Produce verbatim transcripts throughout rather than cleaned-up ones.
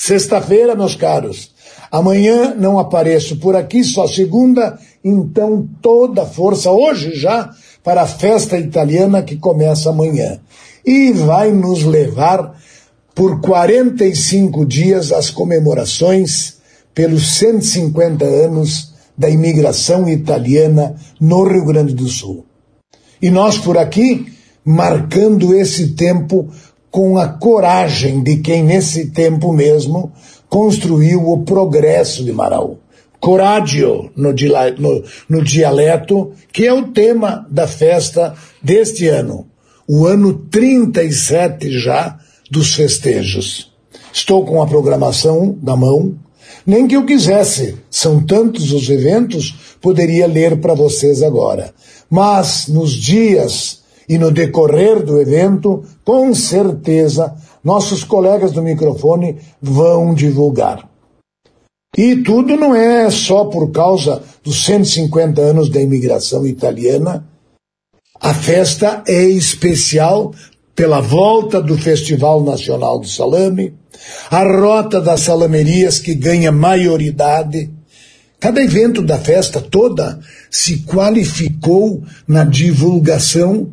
Sexta-feira, meus caros. Amanhã não apareço por aqui, só segunda, então toda a força, hoje já, para a festa italiana que começa amanhã. E vai nos levar por quarenta e cinco dias as comemorações pelos cento e cinquenta anos da imigração italiana no Rio Grande do Sul. E nós por aqui, marcando esse tempo com a coragem de quem nesse tempo mesmo construiu o progresso de Marau. Coraggio no, no, no dialeto, que é o tema da festa deste ano. O ano trinta e sete já dos festejos. Estou com a programação na mão. Nem que eu quisesse, são tantos os eventos, poderia ler para vocês agora. Mas nos dias e no decorrer do evento, com certeza, nossos colegas do microfone vão divulgar. E tudo não é só por causa dos cento e cinquenta anos da imigração italiana. A festa é especial pela volta do Festival Nacional do Salame, a rota das salamerias que ganha maioridade. Cada evento da festa toda se qualificou na divulgação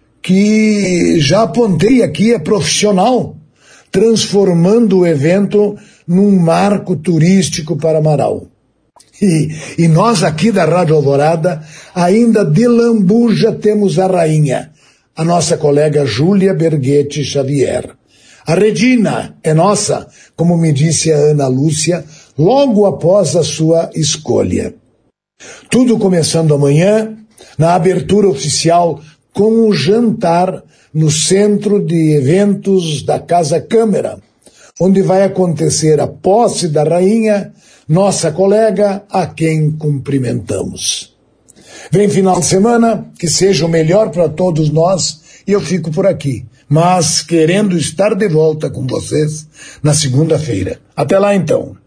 que já apontei aqui é profissional, transformando o evento num marco turístico para Marau. E, e nós aqui da Rádio Alvorada, ainda de lambuja temos a rainha, a nossa colega Júlia Berghetti Xavier. A Regina é nossa, como me disse a Ana Lúcia, logo após a sua escolha. Tudo começando amanhã, na abertura oficial, com o jantar no centro de eventos da Casa Câmara, onde vai acontecer a posse da rainha, nossa colega, a quem cumprimentamos. Vem final de semana, que seja o melhor para todos nós, e eu fico por aqui, mas querendo estar de volta com vocês na segunda-feira. Até lá então.